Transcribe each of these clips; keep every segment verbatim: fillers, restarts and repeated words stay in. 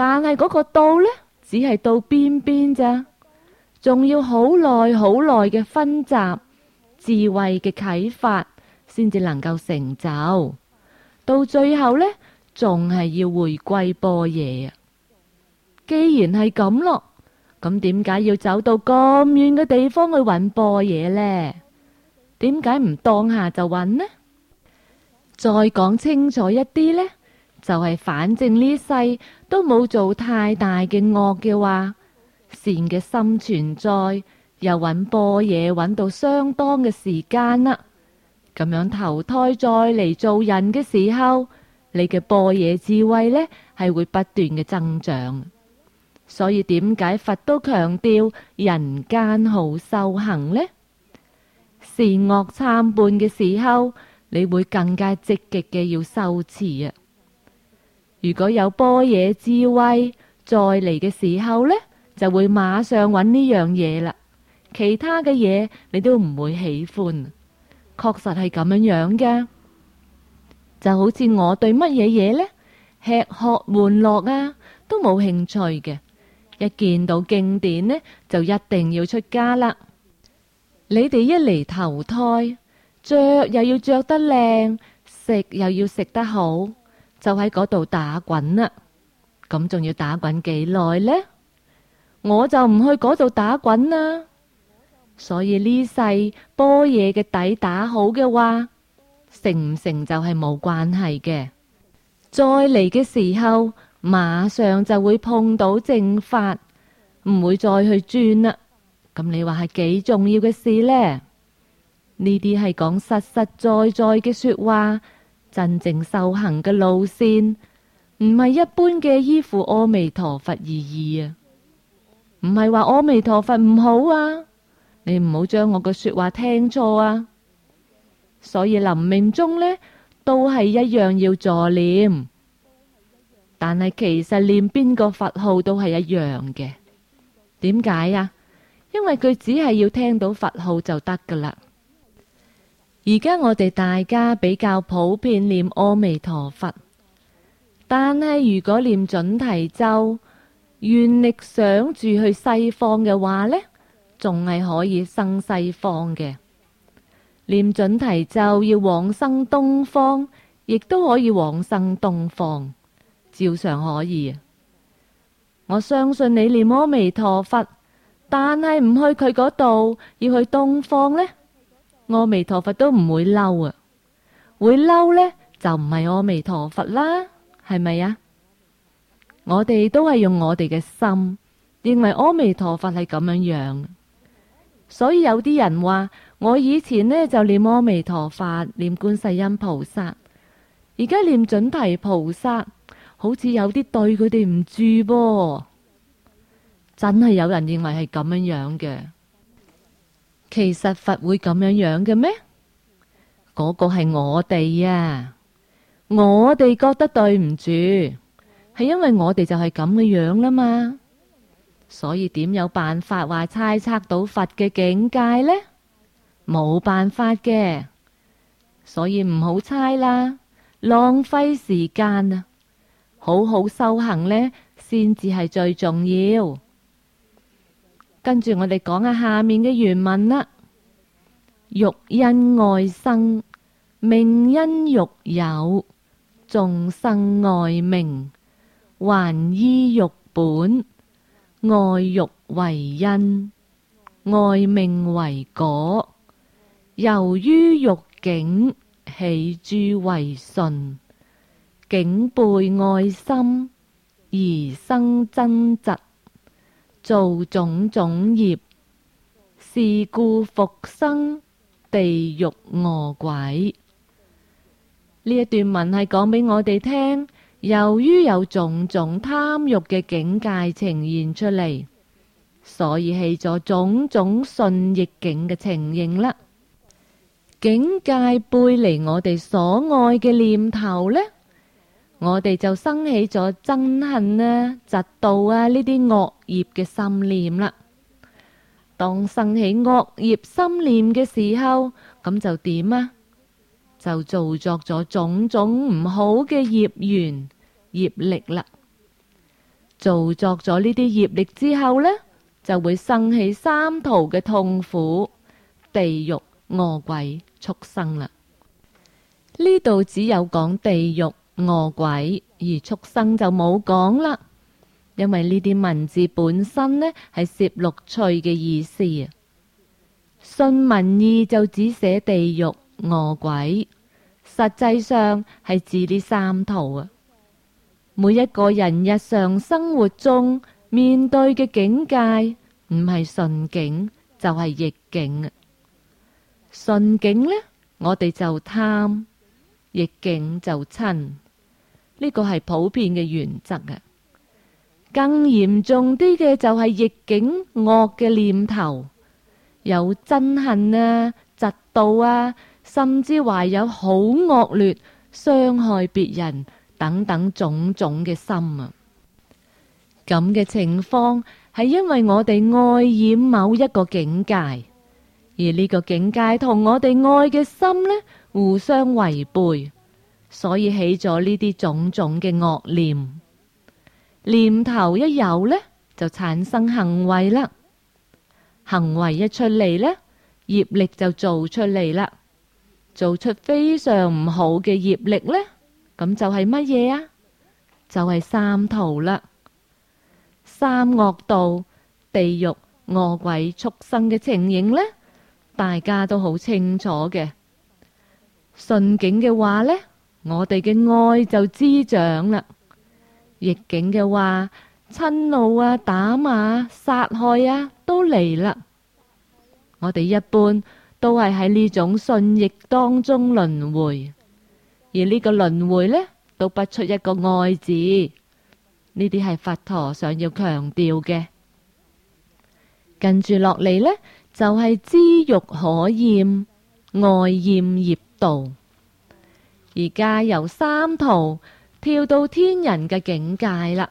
但係嗰個到呢，只係到邊邊咋，仲要好耐好耐嘅分集智慧嘅啟發，先至能夠成就。到最後呢，仲係要回歸般若啊！既然係咁咯，咁點解要走到咁遠嘅地方去揾般若呢？點解唔當下就揾呢？再講清楚一啲呢，就係反正呢世都冇做太大嘅惡嘅話，善嘅心存在，又揾般若揾到相當嘅時間啦。咁樣投胎再嚟做人嘅時候，你嘅般若智慧呢係會不斷嘅增長。所以點解佛都強調人間好修行呢？善惡參半嘅時候，你會更加積極嘅要修持啊！如果有般若智慧再嚟嘅時候呢，就會馬上揾呢樣嘢啦。其他嘅嘢你都唔會喜歡，確實係咁樣樣嘅。就好似我對乜嘢嘢呢，吃喝玩樂啊，都冇興趣嘅。一見到經典呢，就一定要出家啦。你哋一嚟投胎，着又要着得靚，食又要食得好，就喺嗰度打滾啦。咁仲要打滾幾耐呢？我就唔去嗰度打滾啦。所以呢世般若嘅底打好嘅話，成唔成就係冇關係嘅。再嚟嘅時候，馬上就會碰到正法，唔會再去轉啦。咁你話係幾重要嘅事呢？呢啲係講實實在在嘅說話，真正修行嘅路線，唔係一般嘅依附阿彌陀佛而已啊！唔係話阿彌陀佛唔好啊，你唔好將我嘅說話聽錯啊！所以臨命終呢，都係一樣要助念，但係其實念邊個佛號都係一樣嘅。點解啊？因為佢只係要聽到佛號就得噶啦。而家我哋大家比較普遍念阿彌陀佛，但係如果念準提咒，願力想住去西方嘅話呢，仲係可以生西方嘅。念準提咒要往生東方，亦都可以往生東方，照常可以。我相信你念阿彌陀佛，但係唔去佢嗰度，要去東方呢，阿彌陀佛都唔會嬲啊！會嬲呢，就唔係阿彌陀佛啦，係咪啊？我哋都係用我哋嘅心認為阿彌陀佛係咁樣樣，所以有啲人話我以前呢就念阿彌陀佛，念觀世音菩薩，而家念準提菩薩，好似有啲對佢哋唔住噃。真係有人認為係咁樣樣嘅，其實佛會咁樣樣嘅咩？嗰個係我哋啊，我哋覺得對唔住，係因為我哋就係咁嘅樣啦嘛，所以點有辦法話猜測到佛嘅境界呢？冇辦法嘅，所以唔好猜啦，浪費時間啊！好好修行呢，先至係最重要。跟住我哋講下下面嘅原文啦。欲因愛生，命因欲有，眾生愛命，還依欲本，愛欲為因，愛命為果。由於欲境，起諸違順，境背愛心，而生憎嫉，造種種業，是故復生地獄餓鬼。呢一段文係講俾我哋聽，由於有種種貪欲嘅境界呈現出嚟，所以起咗種種順逆境嘅情形啦。境界背離我哋所愛嘅念頭呢，我哋就生起咗憎恨啊、嫉妒啊呢啲惡業嘅心念啦。當生起惡業心念嘅時候，咁就點啊？就造作咗種種唔好嘅業緣業力啦。 造作咗呢啲業力之後呢，就會生起三途嘅痛苦，地獄、餓鬼、畜生啦。呢度只有講地獄、餓鬼，而畜生就冇講啦。因為呢啲文字本身呢係攝六趣嘅意思啊，順文意就只寫地獄、餓鬼，實際上係指呢三途啊。每一個人日常生活中面對嘅境界，唔係順境就係逆境啊。順境呢，我哋就貪；逆境就瞋，呢個係普遍嘅原則啊。更嚴重啲嘅就係逆境惡嘅念頭，有憎恨啊、嫉妒啊，甚至懷有好惡劣、傷害別人等等種種嘅心啊。咁嘅情況係因為我哋愛染某一個境界，而呢個境界同我哋愛嘅心呢互相違背，所以起咗呢啲種種嘅惡念。念頭一有呢，就產生行為啦。行為一出嚟呢，業力就做出嚟啦。做出非常唔好嘅業力呢，咁就係乜嘢啊？就係三途啦。三惡道、地獄、餓鬼、畜生嘅情形呢，大家都好清楚嘅。順境嘅話呢，我哋嘅愛就滋長啦。逆境嘅話，嗔怒啊、打罵、殺害啊，都嚟啦。我哋一般都係喺呢種順逆當中輪迴，而呢個輪迴呢，都不出一個愛字。呢啲係佛陀想要強調嘅。跟住落嚟呢，就係知欲可厭，愛厭業道。而家由三途跳到天人嘅境界啦。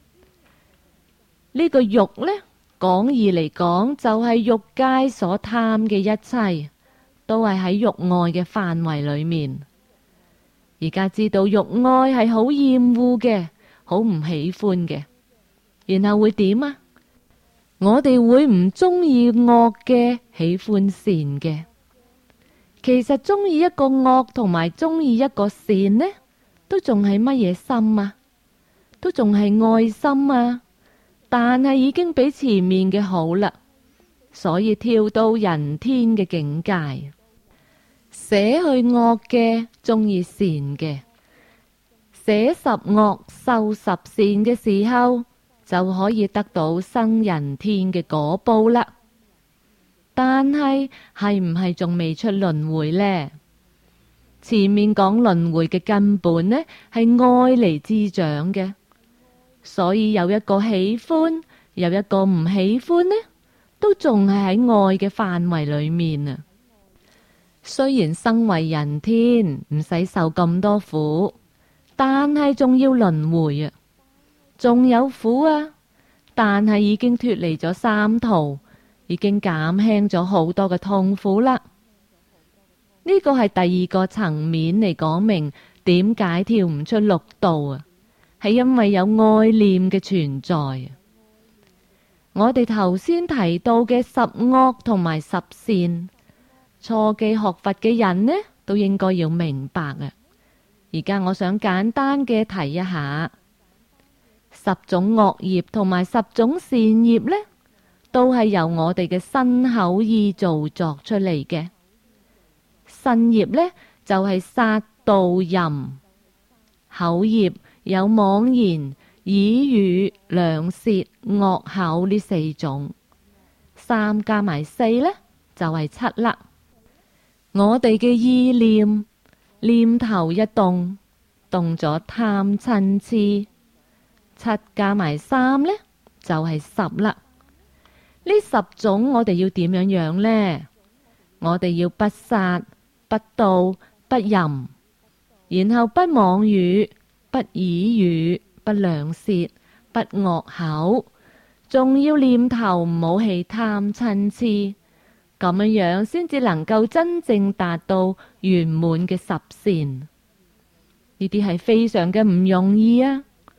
呢個欲呢，廣義嚟講就係欲界所貪嘅一切，都係喺欲愛嘅範圍裏面。而家知道欲愛係好厭惡嘅，好唔喜歡嘅，然後會點啊？我哋會唔中意惡嘅，喜歡善嘅。其實中意一個惡同埋中意一個善呢，都仲係乜嘢心啊？都仲係愛心啊？但係已經比前面嘅好啦，所以跳到人天嘅境界，捨去惡嘅，中意善嘅，捨十惡修十善嘅時候，就可以得到生人天嘅果報啦。但係係唔係仲未出輪迴呢？前面講輪迴嘅根本呢，係愛嚟滋長嘅，所以有一個喜歡，有一個唔喜歡呢，都仲係喺愛嘅範圍裏面啊。雖然生為人天唔使受咁多苦，但係仲要輪迴啊，仲有苦啊，但係已經脫離咗三途，已經減輕咗好多嘅痛苦啦。呢個係第二個層面嚟講明點解跳唔出六道啊，係因為有愛念嘅存在啊。我哋頭先提到嘅十惡同埋十善，初期學佛嘅人呢都應該要明白啊。而家我想簡單嘅提一下，十種惡業同埋十種善業呢，都係由我哋嘅身口意造作出嚟嘅。身業呢，就係殺盜淫，口業有妄言、綺語、兩舌、惡口呢四種，三加埋四呢，就係七啦。我哋嘅意念念頭一動，動咗貪嗔癡，七加埋三呢，就係十啦。呢十種我哋要點樣樣呢？我哋要不殺、不盜、不淫，然後不妄語、不綺語、不兩舌、不惡口，仲要念頭唔好起貪嗔癡，咁樣樣先至能夠真正達到圓滿嘅十善。呢啲係非常嘅唔容易啊！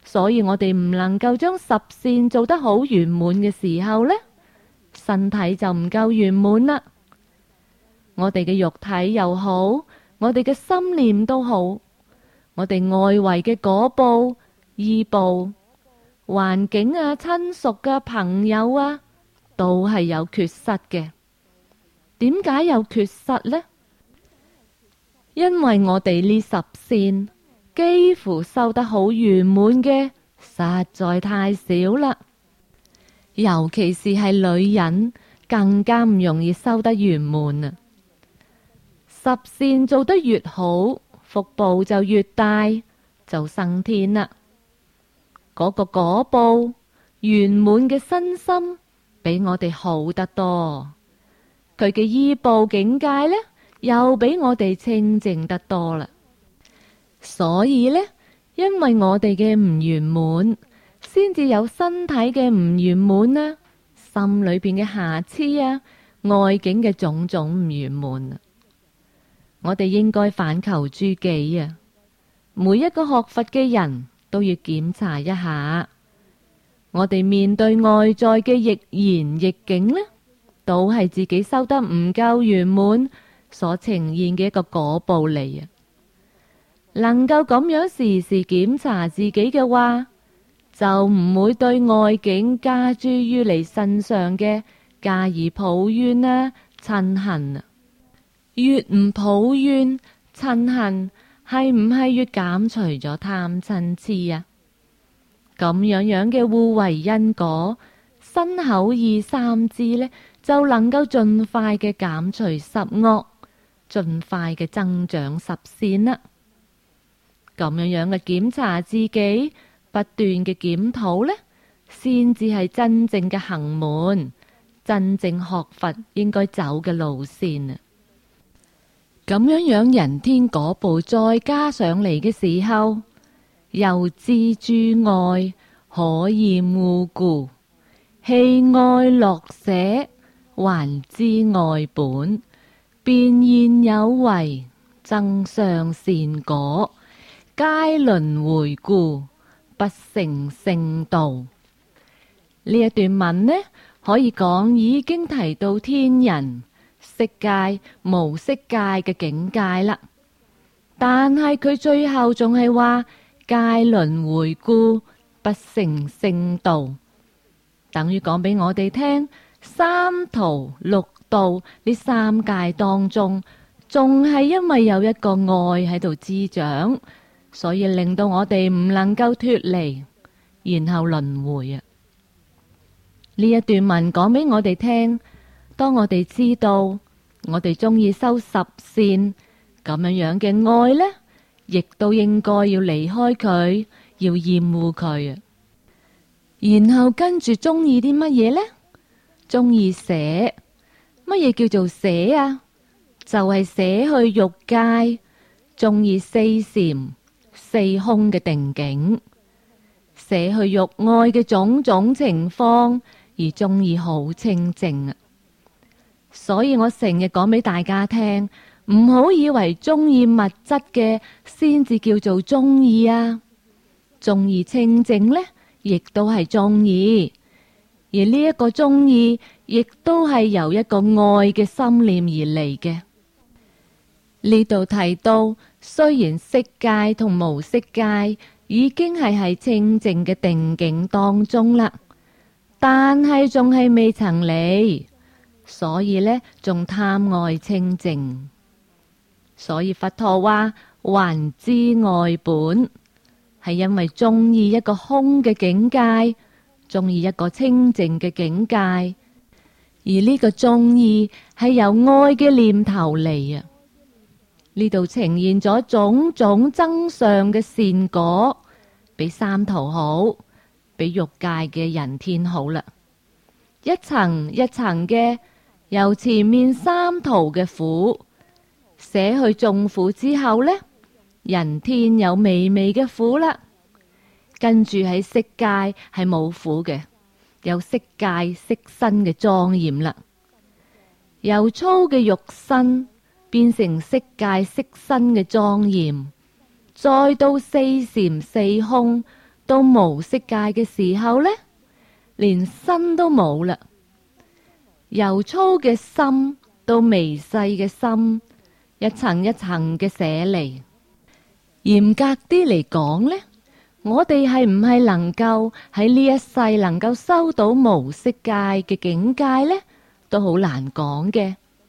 所以我哋唔能夠將十善做得好圓滿嘅時候呢，身體就唔夠圓滿啦。我哋嘅肉體又好，我哋嘅心念都好，我哋外圍嘅果報、依報、環境啊、親屬嘅朋友啊，都係有缺失嘅。點解有缺失呢？因為我哋呢十善幾乎修得好圓滿嘅實在太少啦，尤其是係女人更加唔容易修得圓滿啊！十善做得越好，福報就越大，就升天啦。嗰個果報圓滿嘅身心比我哋好得多，佢嘅依報境界呢，又比我哋清淨得多啦。所以呢，因為我哋嘅唔圓滿，先至有身體嘅唔圓滿啊，心裏邊嘅瑕疵啊，外境嘅種種唔圓滿啊。我哋應該反求諸己啊！每一個學佛嘅人都要檢查一下，我哋面對外在嘅逆緣逆境呢，都係自己修得唔夠圓滿所呈現嘅一個果報嚟啊！能夠咁樣時時檢查自己嘅話，就唔會對外境加諸於你身上嘅加以抱怨啊、嗔恨啊。越唔抱怨嗔恨，係唔係越減除咗貪嗔癡啊？咁樣樣嘅互為因果，身口意三支呢，就能夠盡快嘅減除十惡，盡快嘅增長十善啦。咁樣樣嘅檢查自己，不斷嘅檢討呢，先至係真正嘅行門，真正學佛應該走嘅路線啊！咁樣樣人天果報再加上嚟嘅時候，又知諸愛可厭惡故，棄愛樂捨，還知愛本，便現有為增上善果，皆輪迴故，不成聖道。呢一段文呢，可以講已經提到天人、色界、無色界嘅境界啦，但係佢最後仲係話皆輪迴故，不成聖道，等於講俾我哋聽，三途六道呢三界當中，仲係因為有一個愛喺度滋長，所以令到我哋唔能夠脫離，然後輪迴啊！呢一段文講俾我哋聽，當我哋知道我哋中意修十善咁樣樣嘅愛呢，亦都應該要離開佢，要厭惡佢啊！然後跟住中意啲乜嘢呢？中意捨，乜嘢叫做捨啊？就係捨去欲界，中意四禪四空嘅定境，捨去欲愛嘅種種情況，而中意好清淨啊！所以我成日講俾大家聽，唔好以為中意物質嘅先至叫做中意啊！中意清淨呢，亦都係中意，而呢一個中意，亦都係由一個愛嘅心念而嚟嘅。呢度提到，雖然色界同無色界已經係喺清淨嘅定境當中啦，但係仲係未曾離。所以呢，仲貪愛清淨，所以佛陀話還知愛本，係因為中意一個空嘅境界，中意一個清淨嘅境界，而呢個中意係由愛嘅念頭嚟啊！呢度呈現咗種種增上嘅善果，比三途好，比欲界嘅人天好啦，一層一層嘅。由前面三途嘅苦捨去眾苦之後呢，人天有微微嘅苦啦，跟住喺色界係冇苦嘅，有色界色身嘅莊嚴啦，由粗嘅肉身變成色界色身嘅莊嚴，再到四禪四空到無色界嘅時候呢，連身都冇啦。由粗嘅心到微細嘅心，一層一層嘅捨離。嚴格啲嚟講呢，我哋係唔係能夠喺呢一世能夠收到無色界嘅境界呢？都好難講嘅。